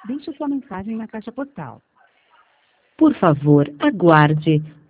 Deixe sua mensagem na caixa postal. Por favor, aguarde.